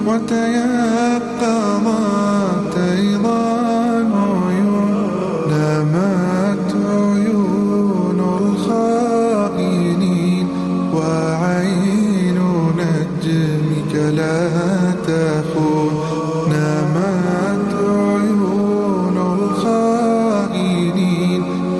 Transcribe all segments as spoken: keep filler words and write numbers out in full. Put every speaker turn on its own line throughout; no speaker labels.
وتيقظت أيضا عيون، نامت عيون الخائنين، وعين نجمك لا تخون. نامت عيون الخائنين،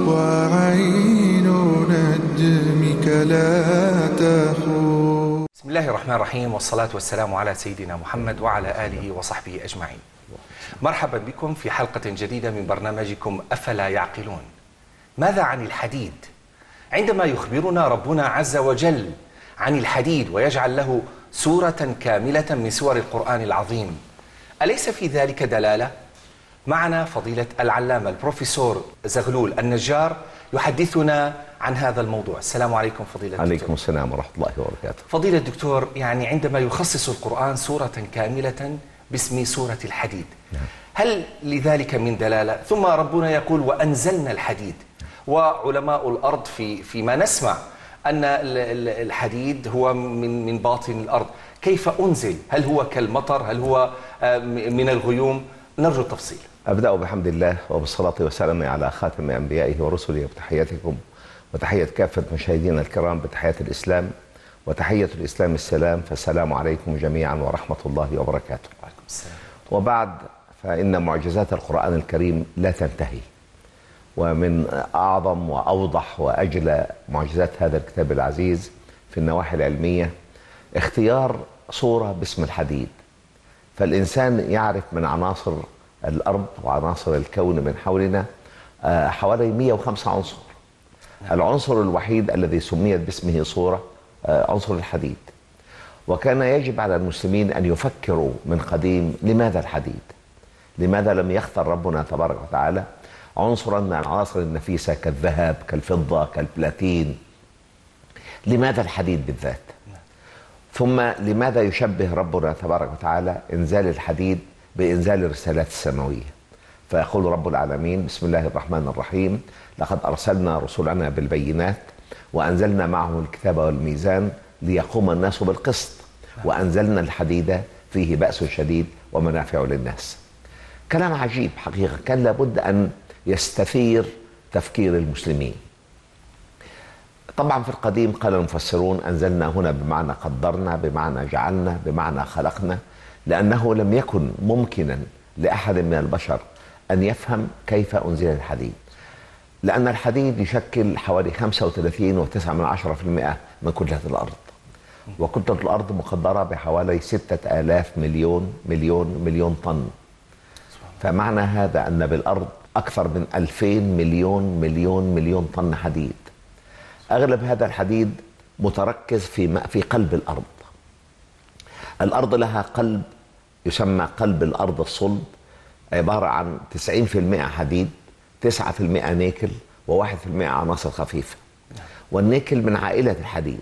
وعين نجمك لا تخون.
بسم الله الرحمن الرحيم، والصلاة والسلام على سيدنا محمد وعلى آله وصحبه أجمعين. مرحبا بكم في حلقة جديدة من برنامجكم أفلا يعقلون. ماذا عن الحديد؟ عندما يخبرنا ربنا عز وجل عن الحديد ويجعل له سورة كاملة من سور القرآن العظيم، أليس في ذلك دلالة؟ معنا فضيلة العلامة البروفيسور زغلول النجار يحدثنا عن هذا الموضوع. السلام عليكم فضيلة الدكتور.
عليكم السلام ورحمة الله وبركاته.
فضيلة الدكتور، يعني عندما يخصص القرآن سورة كاملة باسم سورة الحديد، هل لذلك من دلالة؟ ثم ربنا يقول وأنزلنا الحديد، وعلماء الأرض في فيما نسمع أن الحديد هو من من باطن الأرض، كيف أنزل؟ هل هو كالمطر؟ هل هو من الغيوم؟ نرجو التفصيل.
أبدأ بحمد الله وبالصلاة والسلام على خاتم أنبيائه ورسله، وتحياتكم وتحية كافة مشاهدينا الكرام بتحية الإسلام، وتحية الإسلام السلام، فالسلام عليكم جميعا ورحمة الله وبركاته.
وعليكم السلام.
وبعد، فإن معجزات القرآن الكريم لا تنتهي، ومن أعظم وأوضح وأجلى معجزات هذا الكتاب العزيز في النواحي العلمية اختيار صورة باسم الحديد. فالإنسان يعرف من عناصر الأرض وعناصر الكون من حولنا حوالي مئة وخمسة عنصر. العنصر الوحيد الذي سميت باسمه صورة عنصر الحديد. وكان يجب على المسلمين أن يفكروا من قديم لماذا الحديد؟ لماذا لم يختر ربنا تبارك وتعالى عنصرا من العناصر النفيسة كالذهب كالفضة كالبلاتين؟ لماذا الحديد بالذات؟ ثم لماذا يشبه ربنا تبارك وتعالى إنزال الحديد بإنزال الرسالات السماوية؟ فيقول رب العالمين بسم الله الرحمن الرحيم: لقد أرسلنا رسلنا بالبينات وأنزلنا معهم الكتاب والميزان ليقوم الناس بالقسط وأنزلنا الحديد فيه بأس شديد ومنافع للناس. كلام عجيب حقيقة، كان لابد أن يستثير تفكير المسلمين. طبعا في القديم قال المفسرون أنزلنا هنا بمعنى قدرنا، بمعنى جعلنا، بمعنى خلقنا، لأنه لم يكن ممكنا لأحد من البشر أن يفهم كيف أنزل الحديد، لأن الحديد يشكل حوالي خمسة وثلاثين فاصلة تسعة بالمئة من كتلة الأرض، وكتلة الأرض مقدرة بحوالي ستة آلاف مليون مليون مليون طن. فمعنى هذا أن بالأرض أكثر من ألفين مليون مليون مليون طن حديد. أغلب هذا الحديد متركز في في قلب الأرض. الأرض لها قلب يسمى قلب الأرض الصلب، عبارة عن تسعين بالمئة حديد، تسعة بالمئة نيكل، وواحد بالمئة عناصر خفيفة. والنيكل من عائلة الحديد.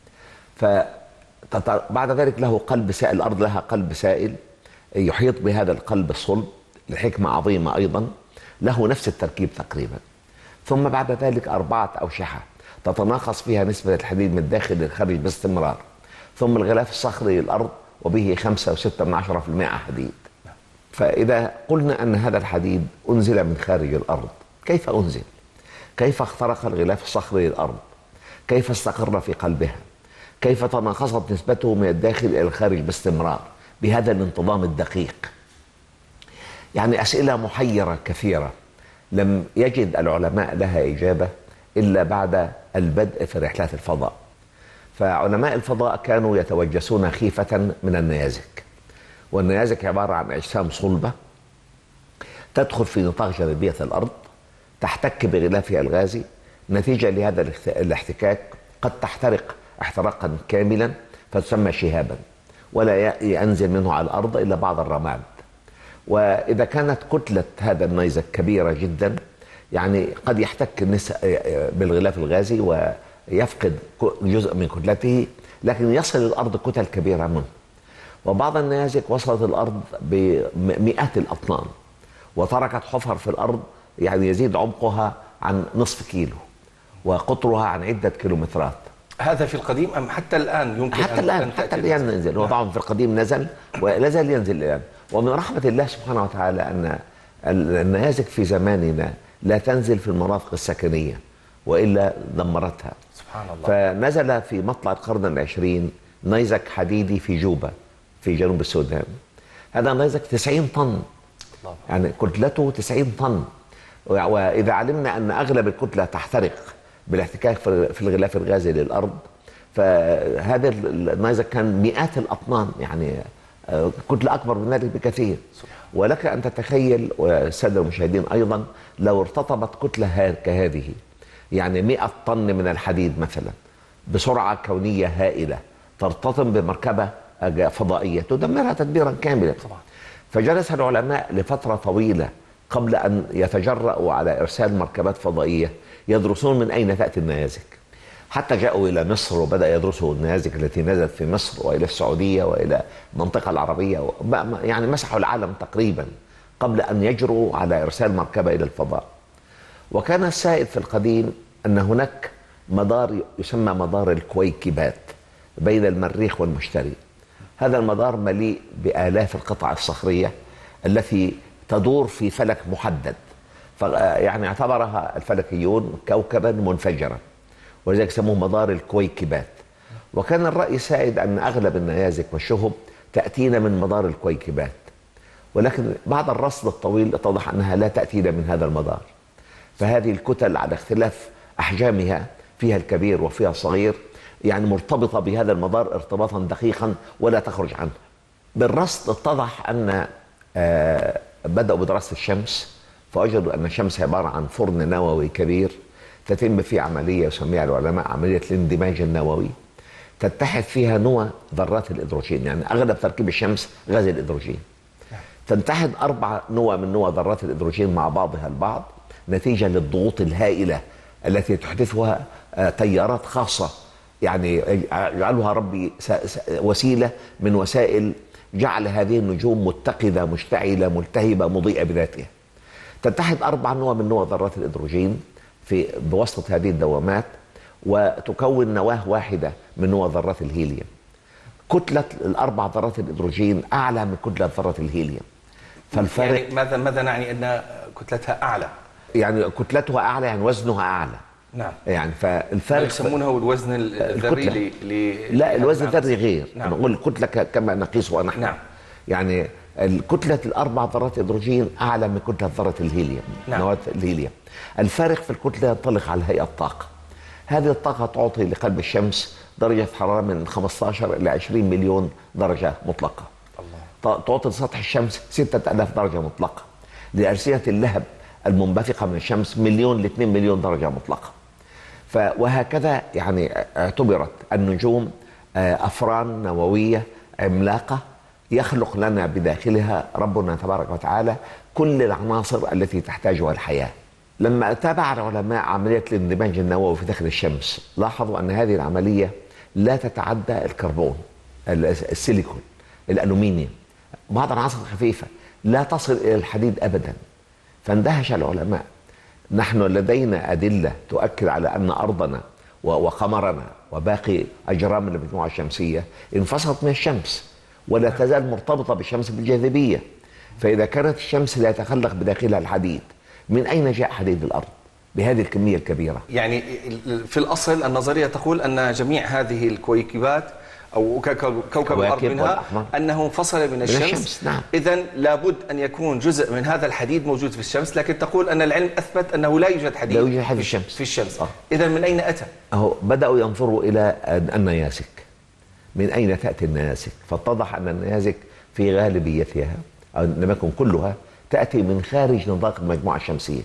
فبعد ذلك له قلب سائل، الأرض لها قلب سائل يحيط بهذا القلب الصلب لحكمة عظيمة أيضا، له نفس التركيب تقريبا. ثم بعد ذلك أربعة أوشحة تتناقص فيها نسبة الحديد من الداخل للخارج باستمرار. ثم الغلاف الصخري للأرض وبه خمسة وستة من عشرة بالمئة حديد. فإذا قلنا أن هذا الحديد أنزل من خارج الأرض، كيف أنزل؟ كيف اخترق الغلاف الصخري للأرض؟ كيف استقر في قلبها؟ كيف تناقصت نسبته من الداخل إلى الخارج باستمرار بهذا الانتظام الدقيق؟ يعني أسئلة محيرة كثيرة لم يجد العلماء لها إجابة إلا بعد البدء في رحلات الفضاء. فعلماء الفضاء كانوا يتوجسون خيفة من النيازك، والنيازك عبارة عن أجسام صلبة تدخل في نطاق جاذبية الأرض، تحتك بغلافها الغازي، نتيجة لهذا الاحتكاك قد تحترق احتراقا كاملا فتسمى شهابا، ولا ينزل منه على الأرض إلا بعض الرماد. وإذا كانت كتلة هذا النيزك كبيرة جدا، يعني قد يحتك بالغلاف الغازي ويفقد جزء من كتلته، لكن يصل الأرض كتل كبيرة منه. وبعض النيازك وصلت الأرض بمئات الأطنان وتركت حفر في الأرض يعني يزيد عمقها عن نصف كيلو وقطرها عن عدة كيلومترات.
هذا في القديم أم حتى الآن يمكن
حتى
أن
الآن
أن
حتى
تأتي
الآن نزل، هو طبعا في القديم نزل ولا زال ينزل الآن. ومن رحمة الله سبحانه وتعالى أن النيازك في زماننا لا تنزل في المناطق السكنية وإلا دمرتها.
سبحان الله.
فنزل في مطلع القرن العشرين نيزك حديدي في جوبا في جنوب السودان. هذا نيزك تسعين طن،
الله.
يعني كتلته تسعين طن. وإذا علمنا أن أغلب الكتلة تحترق بالاحتكاك في الغلاف الغازي للأرض، فهذا النيزك كان مئات الأطنان، يعني كتلة أكبر من ذلك بكثير. ولك أن تتخيل والسادة المشاهدين أيضا لو ارتطمت كتلة كهذه، يعني مئة طن من الحديد مثلا بسرعة كونية هائلة ترتطم بمركبة فضائية تدمرها تدميرا كاملا. فجلس العلماء لفترة طويلة قبل أن يتجرأوا على إرسال مركبات فضائية يدرسون من أين تأتي النيازك، حتى جاءوا إلى مصر وبدأ يدرسوا النيازك التي نزلت في مصر وإلى السعودية وإلى المنطقة العربية، يعني مسحوا العالم تقريبا قبل أن يجروا على إرسال مركبة إلى الفضاء. وكان السائد في القديم أن هناك مدار يسمى مدار الكويكبات بين المريخ والمشتري. هذا المدار مليء بآلاف القطع الصخرية التي تدور في فلك محدد، يعني اعتبرها الفلكيون كوكبا منفجرا، ولذلك سموه مدار الكويكبات. وكان الرأي السائد أن أغلب النيازك والشهب تأتينا من مدار الكويكبات، ولكن بعد الرصد الطويل اتضح أنها لا تأتينا من هذا المدار. فهذه الكتل على اختلاف أحجامها، فيها الكبير وفيها الصغير، يعني مرتبطة بهذا المدار ارتباطا دقيقا ولا تخرج عنه. بالرصد اتضح أن آه بدأوا بدراسة الشمس، فوجدوا أن الشمس عبارة عن فرن نووي كبير تتم فيه عملية يسميها العلماء عملية الاندماج النووي، تتحد فيها نوى ذرات الهيدروجين، يعني أغلب تركيب الشمس غاز الهيدروجين. تنتحد أربع نوى من نوى ذرات الهيدروجين مع بعضها البعض نتيجة للضغوط الهائلة التي تحدثها تيارات خاصة، يعني يجعلها ربي وسيلة من وسائل جعل هذه النجوم متقدة مشتعلة ملتهبة مضيئة بذاتها. تتحد أربع نوى من نوى ذرات الهيدروجين في بواسطة هذه الدوامات وتكون نواة واحدة من نوى ذرات الهيليوم. كتلة الأربع ذرات الهيدروجين أعلى من كتلة ذرة الهيليوم.
فالفرق يعني ماذا ماذا نعني أن كتلتها أعلى؟ يعني
كتلتها أعلى يعني وزنها أعلى.
نعم.
يعني فالفرق
يسمونه الوزن الذري ل... ل...
لا الوزن الذري غير.
نعم.
نقول الكتلة كما نقيسها نحن.
نعم.
يعني الكتلة الأربع ذرات الهيدروجين أعلى من كتلة ذرة الهيليوم.
نعم.
نواة الهيليوم. الفارق في الكتلة ينطلق على هيئة طاقة. هذه الطاقة تعطي لقلب الشمس درجة حرارة من خمسة عشر إلى عشرين مليون درجة مطلقة. الله. تعطي لسطح الشمس ستة آلاف درجة مطلقة. لأرسنة اللهب المنبثقة من الشمس مليون ل اثنين مليون درجة مطلقة. ف وهكذا يعني اعتبرت النجوم أفران نووية عملاقة يخلق لنا بداخلها ربنا تبارك وتعالى كل العناصر التي تحتاجها الحياة. لما تابع العلماء عملية الاندماج النووي في داخل الشمس لاحظوا أن هذه العملية لا تتعدى الكربون، السيليكون، الألومنيوم، بعض العناصر الخفيفة لا تصل إلى الحديد أبدا. فاندهش العلماء. نحن لدينا أدلة تؤكد على أن أرضنا وقمرنا وباقي أجرام المجموعة الشمسية انفصلت من الشمس ولا تزال مرتبطة بالشمس بالجاذبية. فإذا كانت الشمس لا يتخلق بداخلها الحديد، من أين جاء حديد الأرض بهذه الكمية الكبيرة؟
يعني في الأصل النظرية تقول أن جميع هذه الكويكبات أو كوكب الأرض منها أنه انفصل من الشمس,
الشمس. نعم.
إذن لابد أن يكون جزء من هذا الحديد موجود في الشمس، لكن تقول أن العلم أثبت أنه لا يوجد حديد,
لا يوجد حديد في الشمس,
في الشمس. آه. إذن من أين أتى؟
أهو بدأوا ينظروا إلى النيازك، من أين تأتي النيازك؟ فاتضح أن النيازك في غالبيتها أو لم يكن كلها تأتي من خارج نطاق المجموعة الشمسية.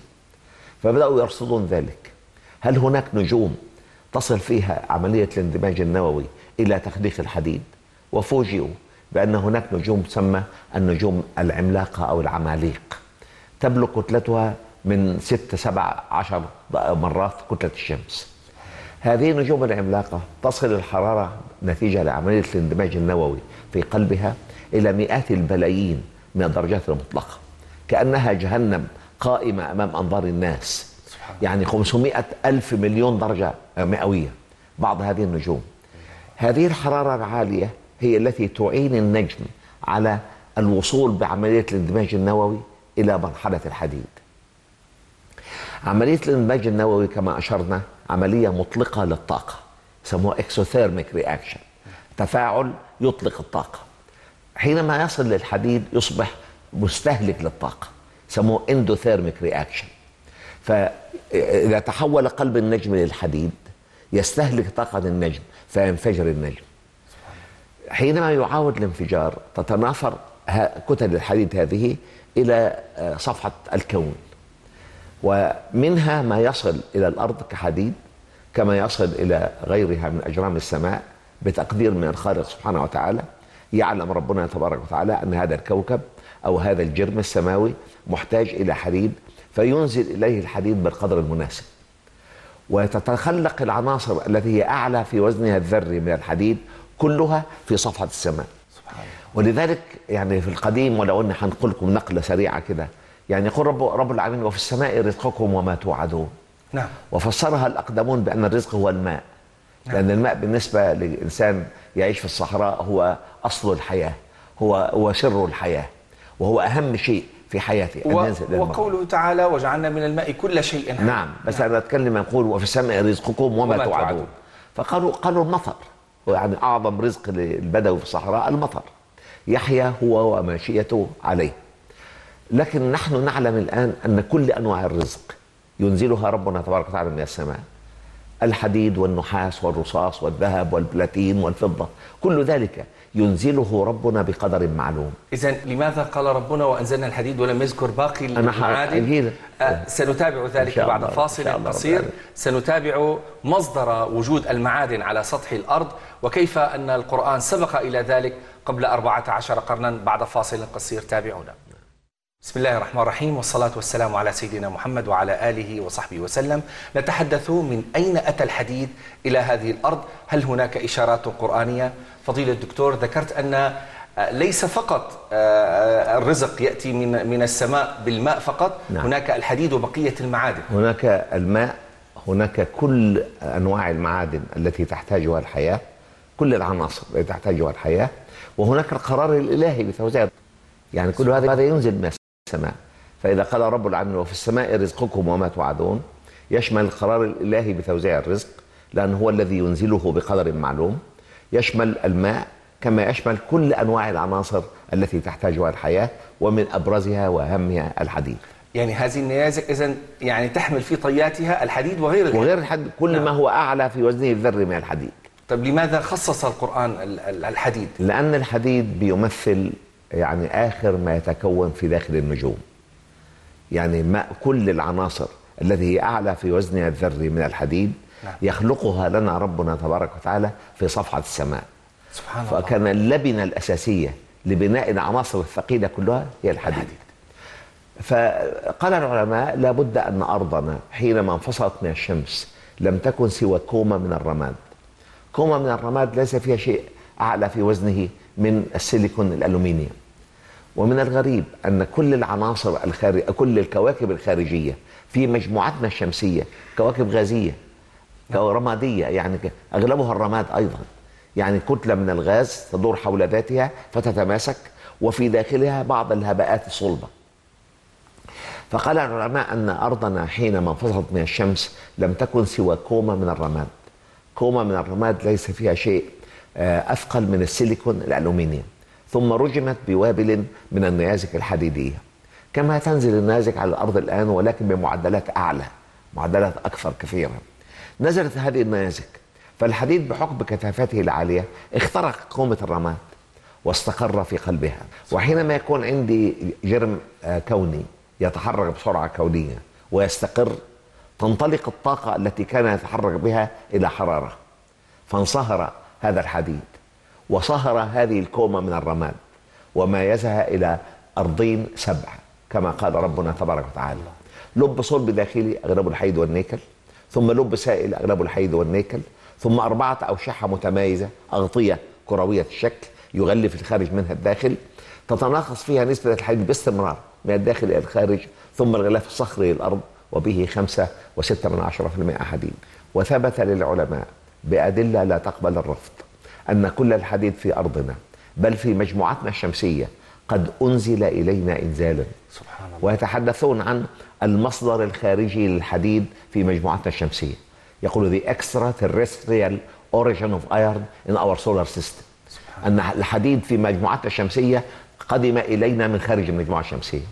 فبدأوا يرصدون ذلك. هل هناك نجوم تصل فيها عملية الاندماج النووي إلى تخليق الحديد؟ وفوجئوا بأن هناك نجوم تسمى النجوم العملاقة أو العماليق تبلغ كتلتها من ستة سبع عشر مرات كتلة الشمس. هذه النجوم العملاقة تصل الحرارة نتيجة لعملية الاندماج النووي في قلبها إلى مئات البلايين من الدرجات المطلقة، كأنها جهنم قائمة أمام أنظار الناس. يعني خمسمائة ألف مليون درجة مئوية بعض هذه النجوم. هذه الحرارة العالية هي التي تعين النجم على الوصول بعملية الاندماج النووي إلى مرحلة الحديد. عملية الاندماج النووي كما أشرنا عملية مطلقة للطاقة، يسموها اكسوثيرميك رياكشن، تفاعل يطلق الطاقة. حينما يصل للحديد يصبح مستهلك للطاقة، يسموه اندوثيرميك رياكشن. فإذا تحول قلب النجم للحديد يستهلك طاقة النجم فينفجر النجم. حينما يعاود الانفجار تتناثر كتل الحديد هذه إلى صفحة الكون، ومنها ما يصل إلى الأرض كحديد، كما يصل إلى غيرها من أجرام السماء بتقدير من الخالق سبحانه وتعالى. يعلم ربنا تبارك وتعالى أن هذا الكوكب أو هذا الجرم السماوي محتاج إلى حديد، فينزل إليه الحديد بالقدر المناسب، وتتخلق العناصر التي هي أعلى في وزنها الذري من الحديد كلها في صفحة السماء. سبحان. ولذلك يعني في القديم، ولو أن هنقول لكم نقلة سريعة كده، يعني يقول رب, رب العالمين وفي السماء رزقكم وما توعدون. نعم. وفسرها الأقدمون بأن الرزق هو الماء. نعم. لأن الماء بالنسبة لإنسان يعيش في الصحراء هو أصل الحياة، هو هو سر الحياة، وهو أهم شيء في حياته.
و... وقوله تعالى وجعلنا من الماء كل شيء حي.
نعم. بس نعم. أنا أتكلم يقول وفي السماء رزقكم وما, وما توعدون. توعدون. فقالوا قالوا المطر، يعني أعظم رزق للبدوي في الصحراء المطر، يحيى هو وماشيته عليه. لكن نحن نعلم الآن أن كل أنواع الرزق ينزلها ربنا تبارك وتعالى من السماء، الحديد والنحاس والرصاص والذهب والبلاتين والفضة، كل ذلك ينزله ربنا بقدر معلوم.
إذن لماذا قال ربنا وأنزلنا الحديد ولم يذكر باقي المعادن؟ أه سنتابع ذلك بعد فاصل قصير. سنتابع مصدر وجود المعادن على سطح الأرض وكيف أن القرآن سبق إلى ذلك قبل أربعة عشر قرنا بعد فاصل قصير. تابعونا. بسم الله الرحمن الرحيم، والصلاة والسلام على سيدنا محمد وعلى آله وصحبه وسلم. نتحدث من أين أتى الحديد إلى هذه الأرض؟ هل هناك إشارات قرآنية؟ فضيلة الدكتور، ذكرت أن ليس فقط الرزق يأتي من من السماء بالماء فقط. نعم. هناك الحديد وبقية المعادن.
هناك الماء، هناك كل أنواع المعادن التي تحتاجها الحياة، كل العناصر التي تحتاجها الحياة، وهناك القرار الإلهي بتوزيع، يعني كل هذا هذا ينزل من السماء. فإذا قال رب العالمين وفي السماء رزقكم وما توعدون، يشمل القرار الإلهي بتوزيع الرزق لأنه هو الذي ينزله بقدر معلوم، يشمل الماء كما يشمل كل أنواع العناصر التي تحتاجها الحياة، ومن أبرزها وأهمها الحديد.
يعني هذه النيازك إذن يعني تحمل في طياتها الحديد وغير الحديد.
وغير الحديد، كل نعم. ما هو أعلى في وزنه الذري من الحديد.
طيب لماذا خصص القرآن الحديد؟
لأن الحديد بيمثل يعني آخر ما يتكون في داخل النجوم، يعني ما كل العناصر التي هي أعلى في وزنها الذري من الحديد. نعم. يخلقها لنا ربنا تبارك وتعالى في صفحة السماء. سبحان الله. فكان اللبنة الأساسية لبناء العناصر الثقيلة كلها هي الحديد. الحديد. فقال العلماء لابد أن أرضنا حينما انفصلت من الشمس لم تكن سوى كومة من الرماد. كومة من الرماد ليس فيها شيء أعلى في وزنه من السيليكون الألومنيوم. ومن الغريب أن كل العناصر الخارج كل الكواكب الخارجية في مجموعتنا الشمسية كواكب غازية رمادية، يعني أغلبها الرماد أيضا، يعني كتلة من الغاز تدور حول ذاتها فتتماسك وفي داخلها بعض الهباءات الصلبة. فقال العلماء أن أرضنا حينما انفصلت من الشمس لم تكن سوى كومة من الرماد. كومة من الرماد ليس فيها شيء أثقل من السيليكون الألومنيوم، ثم رجمت بوابل من النيازك الحديدية، كما تنزل النيازك على الأرض الآن ولكن بمعدلات أعلى، معدلات أكثر كثيرا. نزلت هذه النيازك، فالحديد بحكم كثافته العالية اخترق كومة الرماد واستقر في قلبها. وحينما يكون عندي جرم كوني يتحرك بسرعة كونية ويستقر، تنطلق الطاقة التي كان يتحرك بها إلى حرارة، فانصهر هذا الحديد وصهر هذه الكومة من الرماد وميزها إلى أرضين سبع كما قال ربنا تبارك وتعالى. لب صلب داخلي أغلبه الحديد والنيكل، ثم لب سائل أغلبه الحديد والنيكل، ثم أربعة أوشحة متمايزة، أغطية كروية الشكل يغلف الخارج منها الداخل، تتناقص فيها نسبة الحديد باستمرار من الداخل إلى الخارج، ثم الغلاف الصخري للأرض وبه خمسة وستة من عشرة في المئة حديد. وثبت للعلماء بأدلة لا تقبل الرفض أن كل الحديد في أرضنا بل في مجموعتنا الشمسية قد أنزل إلينا إنزالا.
سبحان الله.
ويتحدثون عن المصدر الخارجي للحديد في مجموعتنا الشمسية، يقول the extraterrestrial origin of iron in our solar system. أن الحديد في مجموعتنا الشمسية قدم إلينا من خارج المجموعة الشمسية.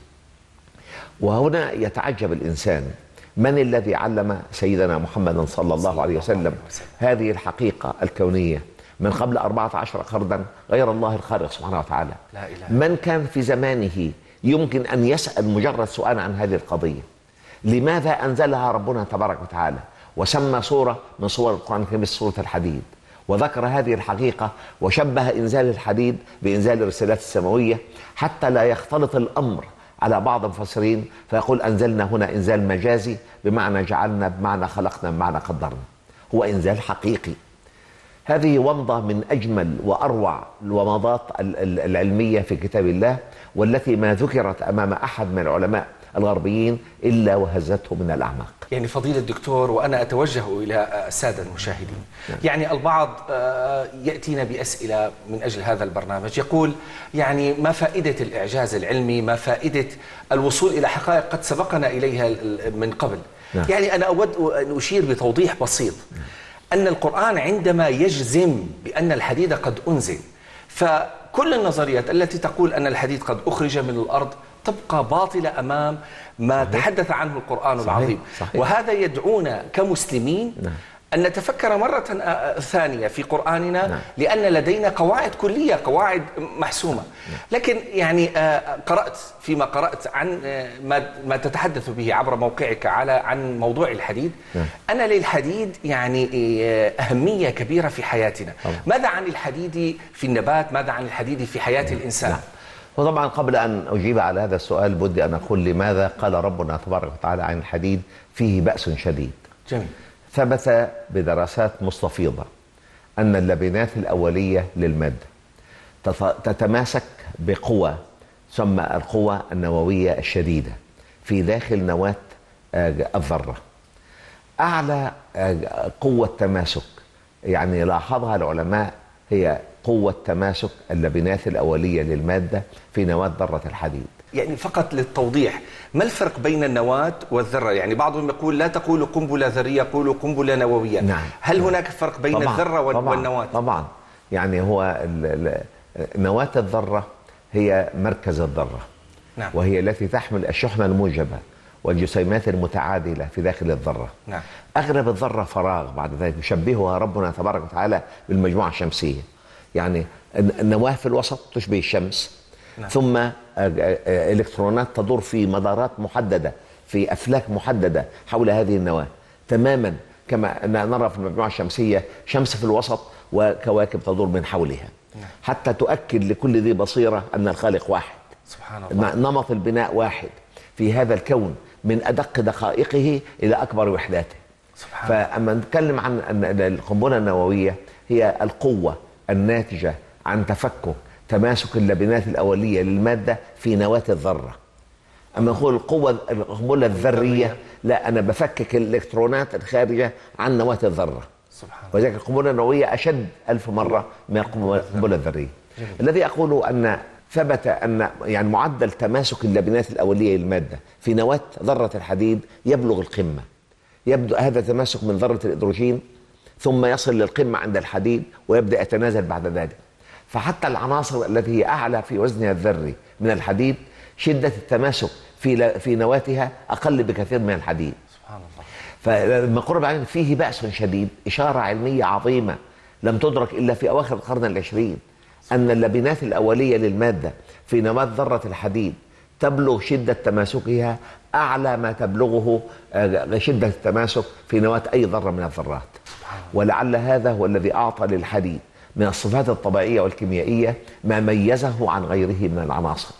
وهنا يتعجب الإنسان من الذي علم سيدنا محمد صلى الله عليه وسلم هذه الحقيقة الكونية من قبل أربعة عشر قرنا غير الله الخالق سبحانه وتعالى.
لا إله.
من كان في زمانه يمكن أن يسأل مجرد سؤال عن هذه القضية؟ لماذا أنزلها ربنا تبارك وتعالى وسمى سورة من صور القرآن الكريم سورة الحديد، وذكر هذه الحقيقة وشبه إنزال الحديد بإنزال الرسالات السماوية حتى لا يختلط الأمر على بعض المفسرين فيقول أنزلنا هنا إنزال مجازي بمعنى جعلنا، بمعنى خلقنا، بمعنى قدرنا. هو إنزال حقيقي. هذه ومضة من أجمل وأروع الومضات العلمية في كتاب الله، والتي ما ذكرت أمام أحد من العلماء الغربيين إلا وهزته من الأعماق.
يعني فضيلة الدكتور، وأنا أتوجه إلى السادة المشاهدين، يعني البعض يأتينا بأسئلة من أجل هذا البرنامج، يقول يعني ما فائدة الإعجاز العلمي، ما فائدة الوصول إلى حقائق قد سبقنا إليها من قبل. نعم. يعني أنا أود أن أشير بتوضيح بسيط أن القرآن عندما يجزم بأن الحديد قد أنزل، فكل النظريات التي تقول أن الحديد قد أخرج من الأرض تبقى باطلة أمام ما صحيح. تحدث عنه القرآن صحيح. العظيم صحيح. وهذا يدعونا كمسلمين نعم. أن نتفكر مرة ثانية في قرآننا نعم. لأن لدينا قواعد كلية، قواعد محسومة نعم. لكن يعني قرأت فيما قرأت عن ما ما تتحدث به عبر موقعك على عن موضوع الحديد نعم. أنا للحديد يعني أهمية كبيرة في حياتنا. طبعا. ماذا عن الحديد في النبات؟ ماذا عن الحديد في حياة نعم. الإنسان؟ نعم.
وطبعا قبل أن أجيب على هذا السؤال بدي أن أقول لماذا قال ربنا تبارك وتعالى عن الحديد فيه بأس شديد.
جميل.
ثبت بدراسات مستفيضة أن اللبنات الأولية للمادة تتماسك بقوة تسمى القوة النووية الشديدة في داخل نواة الذرة. أعلى قوة تماسك يعني لاحظها العلماء هي قوة تماسك اللبنات الأولية للمادة في نواة ذرة الحديد.
يعني فقط للتوضيح، ما الفرق بين النواة والذرة؟ يعني بعضهم يقول لا تقولوا قنبلة ذرية، قولوا قنبلة نووية. نعم. هل هناك فرق بين طبعًا الذرة والنواة؟
طبعا. يعني هو نواة الذرة هي مركز الذرة. نعم. وهي التي تحمل الشحنة الموجبة والجسيمات المتعادلة في داخل الذرة. نعم. أغلب الذرة فراغ بعد ذلك يشبهها ربنا تبارك وتعالى بالمجموعة الشمسية. يعني النواة في الوسط تشبه الشمس. نعم. ثم إلكترونات تدور في مدارات محددة في أفلاك محددة حول هذه النواة تماما كما نرى في المجموعة الشمسية شمس في الوسط وكواكب تدور من حولها. نعم. حتى تؤكد لكل ذي بصيرة أن الخالق واحد. سبحان الله. نمط البناء واحد في هذا الكون من أدق دقائقه إلى أكبر وحداته. سبحان الله. فأما نتكلم عن القنبلة النووية هي القوة الناتجة عن تفكك تماسك اللبنات الأولية للمادة في نواة الذرة. أما نقول القوة القنبلة الذرية لا، أنا بفكك الإلكترونات الخارجة عن نواة الذرة. سبحان. وذلك القنبلة النووية أشد ألف مرة من القنبلة الذرية. جميل. الذي أقوله أن ثبت أن يعني معدل تماسك اللبنات الأولية للمادة في نواة ذرة الحديد يبلغ القمة. يبدأ هذا التماسك من ذرة الهيدروجين ثم يصل للقمة عند الحديد ويبدأ يتنازل بعد ذلك. فحتى العناصر التي هي أعلى في وزنها الذري من الحديد شدة التماسك في في نواتها أقل بكثير من الحديد. سبحان الله. فلما قرب عين فيه بأس شديد، إشارة علمية عظيمة لم تدرك إلا في أواخر القرن العشرين، أن اللبنات الأولية للمادة في نواة ذرة الحديد تبلغ شدة تماسكها أعلى ما تبلغه شدة التماسك في نواة أي ذرة من الذرات. ولعل هذا هو الذي أعطى للحديد من الصفات الطبيعية والكيميائية ما ميزه عن غيره من العناصر.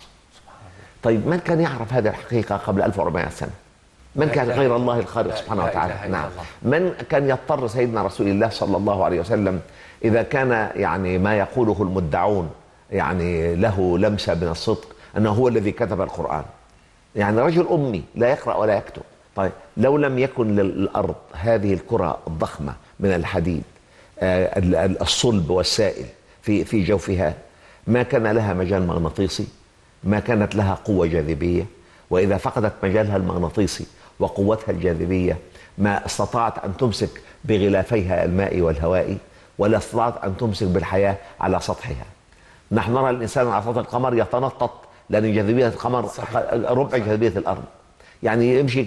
طيب من كان يعرف هذه الحقيقة قبل ألف وأربعمائة سنة؟ من كان غير الله الخالق سبحانه وتعالى؟ نعم. من كان يضطر سيدنا رسول الله صلى الله عليه وسلم إذا كان يعني ما يقوله المدعون يعني له لمسة من الصدق أنه هو الذي كتب القرآن، يعني رجل أمي لا يقرأ ولا يكتب. طيب لو لم يكن للأرض هذه الكرة الضخمة من الحديد الصلب والسائل في في جوفها، ما كان لها مجال مغناطيسي، ما كانت لها قوة جاذبية، وإذا فقدت مجالها المغناطيسي وقوتها الجاذبية ما استطاعت أن تمسك بغلافيها الماء والهواء، ولا استطاعت أن تمسك بالحياة على سطحها. نحن نرى الإنسان على سطح القمر يتنطط لأن جاذبية القمر صحيح. ربع صحيح. جاذبية الأرض، يعني يمشي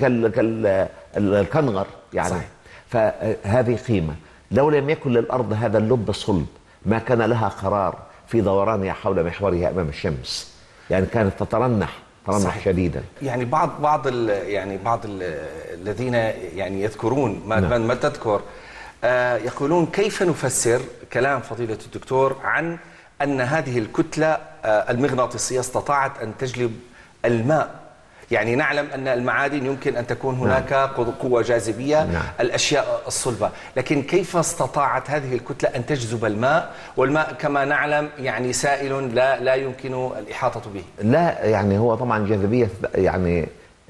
كالكنغر يعني صحيح. فهذه قيمة. لو لم يكن للأرض هذا اللب الصلب ما كان لها قرار في دورانها حول محورها أمام الشمس، يعني كانت تترنح ترنح صحيح. شديدا.
يعني بعض بعض ال يعني بعض ال الذين يعني يذكرون ما نعم. ما تذكر آه يقولون كيف نفسر كلام فضيلة الدكتور عن أن هذه الكتلة آه المغناطيسية استطاعت أن تجلب الماء؟ يعني نعلم أن المعادن يمكن أن تكون هناك نعم. قوة جاذبية نعم. الأشياء الصلبة، لكن كيف استطاعت هذه الكتلة أن تجذب الماء، والماء كما نعلم يعني سائل لا لا يمكن الإحاطة به؟
لا، يعني هو طبعا جاذبية يعني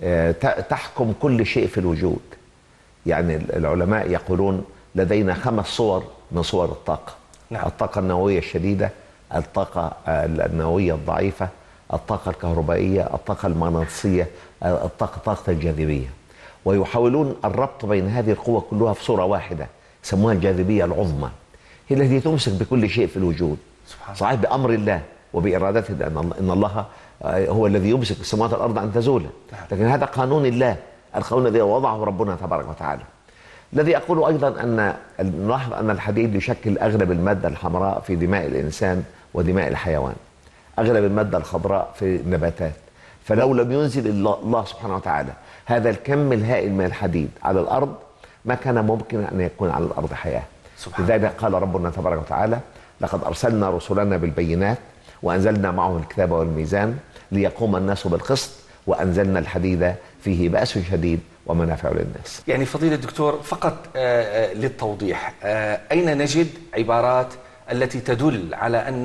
تحكم كل شيء في الوجود. يعني العلماء يقولون لدينا خمس صور من صور الطاقة نعم. الطاقة النووية الشديدة، الطاقة النووية الضعيفة، الطاقة الكهربائية، الطاقة المغناطيسية، الطاقة طاقة الجاذبية، ويحاولون الربط بين هذه القوة كلها في صورة واحدة يسموها الجاذبية العظمى، هي التي تمسك بكل شيء في الوجود صحيح بأمر الله وبإرادته، لأن إن الله هو الذي يمسك السماوات والأرض أن تزولا، لكن هذا قانون الله، القانون الذي وضعه ربنا تبارك وتعالى. الذي أقول أيضا أن نلاحظ أن الحديد يشكل أغلب المادة الحمراء في دماء الإنسان ودماء الحيوان، أغلب المادة الخضراء في النباتات، فلو لم ينزل الله سبحانه وتعالى هذا الكم الهائل من الحديد على الأرض ما كان ممكن أن يكون على الأرض حياة. لذلك قال ربنا تبارك وتعالى: لقد أرسلنا رسلنا بالبينات وأنزلنا معهم الكتاب والميزان ليقوم الناس بالقسط وأنزلنا الحديد فيه بأس شديد ومنافع للناس.
يعني فضيلة الدكتور فقط آه للتوضيح، آه أين نجد عبارات التي تدل على أن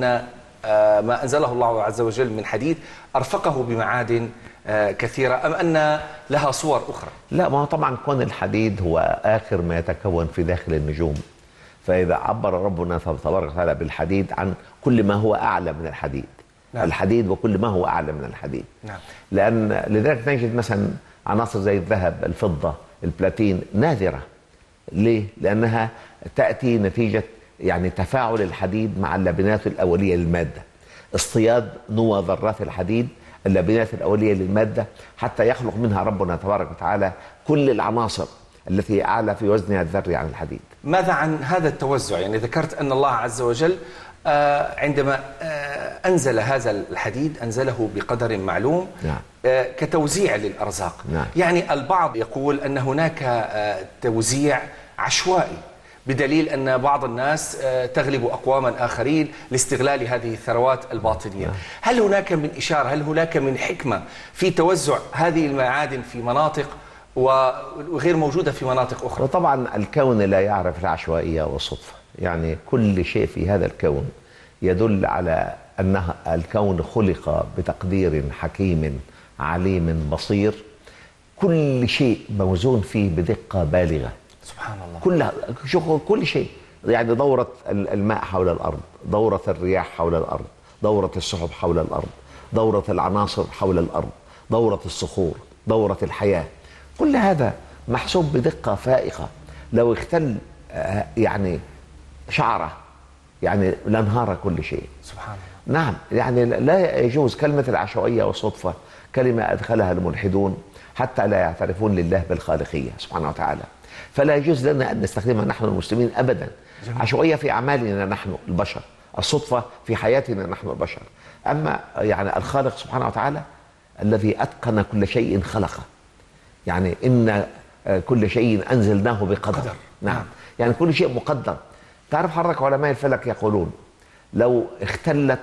آه ما أنزله الله عز وجل من حديد أرفقه بمعادن آه كثيرة، أم أن لها صور أخرى؟
لا، ما هو طبعا كون الحديد هو آخر ما يتكون في داخل النجوم، فإذا عبر ربنا تبارك وتعالى بالحديد عن كل ما هو أعلى من الحديد نعم. الحديد وكل ما هو أعلى من الحديد نعم. لأن لذلك نجد مثلا عناصر زي الذهب، الفضة، البلاتين نادرة. ليه؟ لأنها تأتي نتيجة يعني تفاعل الحديد مع اللبنات الأولية للمادة، اصطياد نوى ذرات الحديد اللبنات الأولية للمادة حتى يخلق منها ربنا تبارك وتعالى كل العناصر التي أعلى في وزنها الذري عن الحديد.
ماذا عن هذا التوزع؟ يعني ذكرت أن الله عز وجل آه عندما آه أنزل هذا الحديد أنزله بقدر معلوم نعم. آه كتوزيع للأرزاق نعم. يعني البعض يقول أن هناك آه توزيع عشوائي، بدليل أن بعض الناس آه تغلب أقواما آخرين لاستغلال هذه الثروات الباطنية نعم. هل هناك من إشارة، هل هناك من حكمة في توزع هذه المعادن في مناطق وغير موجودة في مناطق أخرى؟
وطبعا الكون لا يعرف العشوائية والصدفة، يعني كل شيء في هذا الكون يدل على أن الكون خلق بتقدير حكيم عليم بصير، كل شيء موزون فيه بدقة بالغة
سبحان الله.
كل كل شيء، يعني دورة الماء حول الأرض، دورة الرياح حول الأرض، دورة السحب حول الأرض، دورة العناصر حول الأرض، دورة الصخور، دورة الحياة، كل هذا محسوب بدقة فائقة. لو اختل يعني شعرة يعني لانهار كل شيء
سبحان الله.
نعم، يعني لا يجوز كلمة العشوائية والصدفة، كلمة أدخلها الملحدون حتى لا يعترفون لله بالخالقية سبحانه وتعالى، فلا يجوز لنا أن نستخدمها نحن المسلمين أبدا. جميل. عشوائية في أعمالنا نحن البشر، الصدفة في حياتنا نحن البشر، أما يعني الخالق سبحانه وتعالى الذي أتقن كل شيء خلقه، يعني إن كل شيء أنزلناه بقدر قدر. نعم، يعني كل شيء مقدر. تعرف حضرتك علماء الفلك يقولون لو اختلت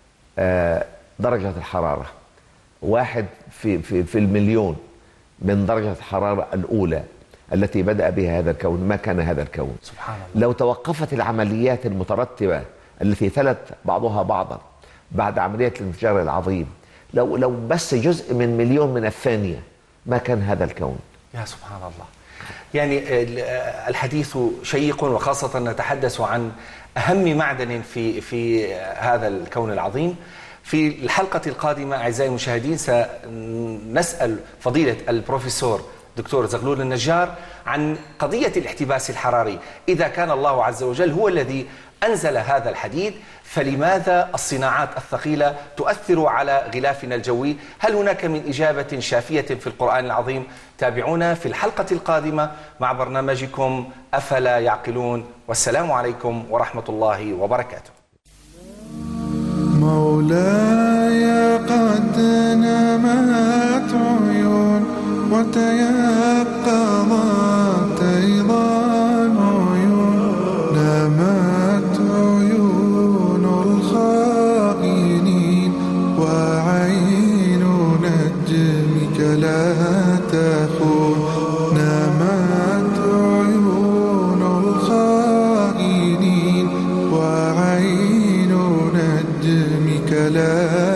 درجة الحرارة واحد في, في, في المليون من درجة الحرارة الأولى التي بدأ بها هذا الكون ما كان هذا الكون.
سبحان الله.
لو توقفت العمليات المترتبة التي تلت بعضها بعضا بعد عملية الانفجار العظيم، لو لو بس جزء من مليون من الثانية ما كان هذا الكون.
يا سبحان الله. يعني الحديث شيق، وخاصة نتحدث عن أهم معدن في في هذا الكون العظيم. في الحلقة القادمة أعزائي المشاهدين سنسأل فضيلة البروفيسور دكتور زغلول النجار عن قضية الاحتباس الحراري. إذا كان الله عز وجل هو الذي أنزل هذا الحديد، فلماذا الصناعات الثقيلة تؤثر على غلافنا الجوي؟ هل هناك من إجابة شافية في القرآن العظيم؟ تابعونا في الحلقة القادمة مع برنامجكم أفلا يعقلون، والسلام عليكم ورحمة الله وبركاته.
مولاي قد نمت عيون وتيقظت أيضا عيون، نمت عيون الخائنين وعين نجمك لا تخون، نمت عيون الخائنين وعين نجمك لا